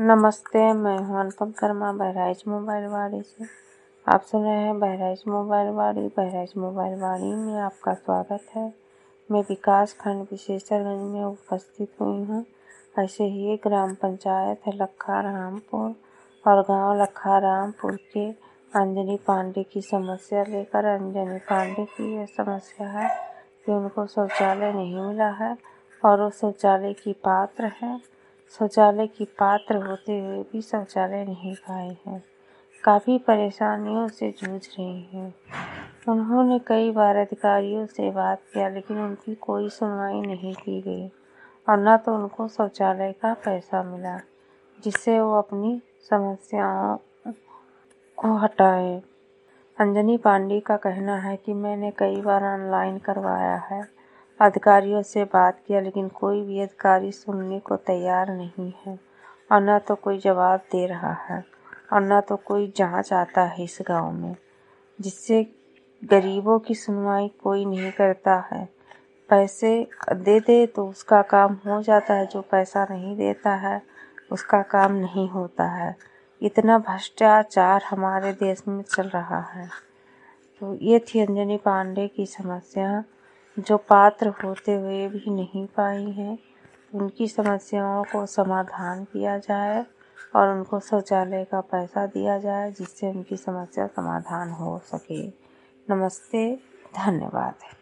नमस्ते, मैं हूं अनुपम शर्मा बहराइच मोबाइल वाड़ी से। आप सुन रहे हैं बहराइच मोबाइल वाड़ी। बहराइच मोबाइल वाड़ी में आपका स्वागत है। मैं विकास खंड विशेषरगंज में उपस्थित हुई हूं। ऐसे ही एक ग्राम पंचायत है लखारामपुर और गांव लखारामपुर के अंजनी पांडे की समस्या लेकर अंजनी पांडे की यह समस्या है कि उनको शौचालय नहीं मिला है और वो शौचालय की पात्र है। शौचालय की पात्र होते हुए भी शौचालय नहीं पाए हैं। काफ़ी परेशानियों से जूझ रही हैं। उन्होंने कई बार अधिकारियों से बात किया लेकिन उनकी कोई सुनवाई नहीं की गई और न तो उनको शौचालय का पैसा मिला जिससे वो अपनी समस्याओं को हटाए। अंजनी पांडे का कहना है कि मैंने कई बार ऑनलाइन करवाया है, अधिकारियों से बात किया लेकिन कोई भी अधिकारी सुनने को तैयार नहीं है और न तो कोई जवाब दे रहा है और न तो कोई जांच आता है इस गांव में, जिससे गरीबों की सुनवाई कोई नहीं करता है। पैसे दे दे तो उसका काम हो जाता है, जो पैसा नहीं देता है उसका काम नहीं होता है। इतना भ्रष्टाचार हमारे देश में चल रहा है। तो ये थी अंजनी पांडे की समस्या, जो पात्र होते हुए भी नहीं पाई हैं। उनकी समस्याओं को समाधान किया जाए और उनको शौचालय का पैसा दिया जाए जिससे उनकी समस्या समाधान हो सके। नमस्ते, धन्यवाद।